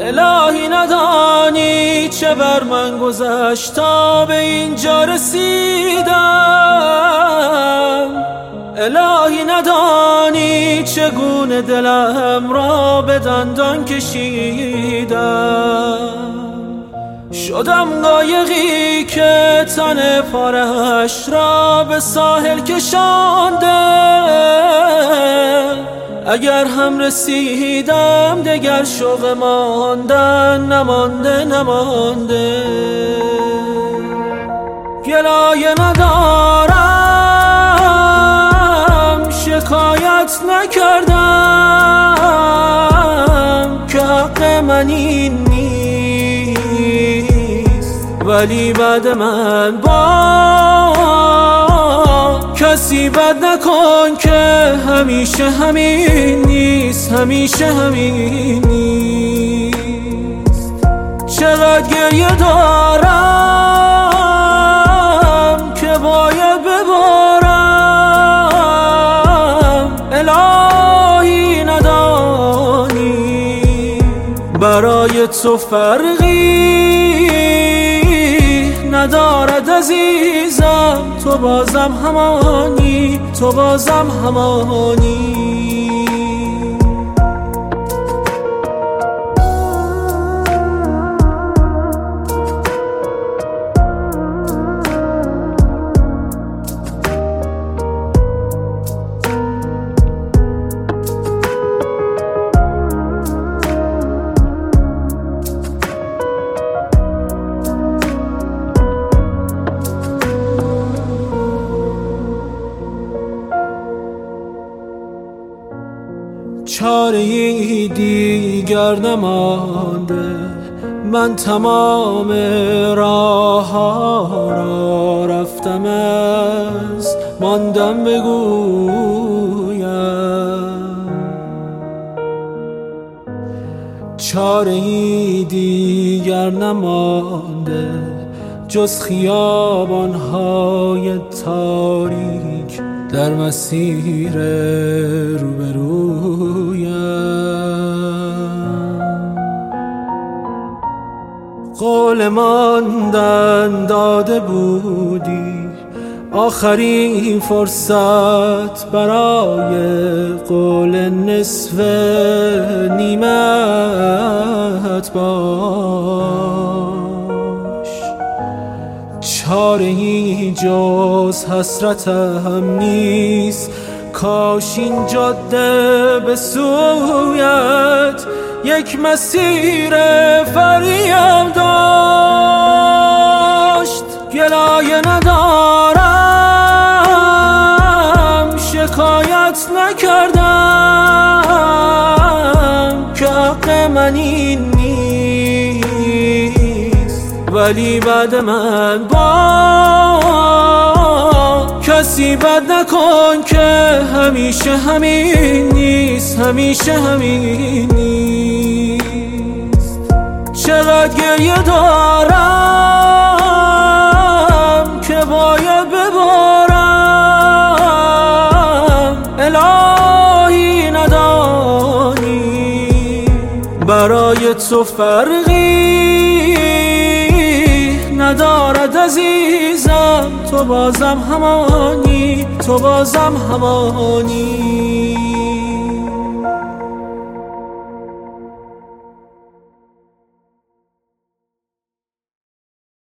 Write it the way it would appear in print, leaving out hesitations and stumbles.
الهی ندانی چه بر من گذشت تا به اینجا رسیدم. الهی ندانی چگونه دلم را به دندان کشیدم. شدم قایقی که تن پارش را به ساحل کشانده. اگر هم رسیدم دگر شوق ماندن نمانده. گلایه ندارم، شکایت نکردم که حق من این نیست. ولی بعد من با کسی بد نکن که همیشه همین نیست، همیشه همین نیست. چقدر گریه دارم که باید ببارم. الهی ندانی برای تو فرقی ندارد عزیزم. تو بازم همانی، تو بازم همانی. چاره‌ای دیگر نمانده، من تمام راه‌ها را رفتم، از ماندم بگویم. چاره‌ای دیگر نمانده جز خیابان‌های تاریک در مسیر روبرویم. قول ماندن داده بودی، آخرین فرصت برای قول نصف نیمت باش. چاره‌ای جز حسرتم نیست، کاش این جاده به سویت یک مسیر فریم داشت. گلایه ندارم، شکایت نکردم که حق من این نیست. ولی بعد من با کسی بد نکن که همیشه همین نیست، همیشه همین نیست. چقدر گریه دارم که باید ببارم. الهی ندانی برای تو فرقی ندارد عزیزم. تو بازم همانی، تو بازم همانی.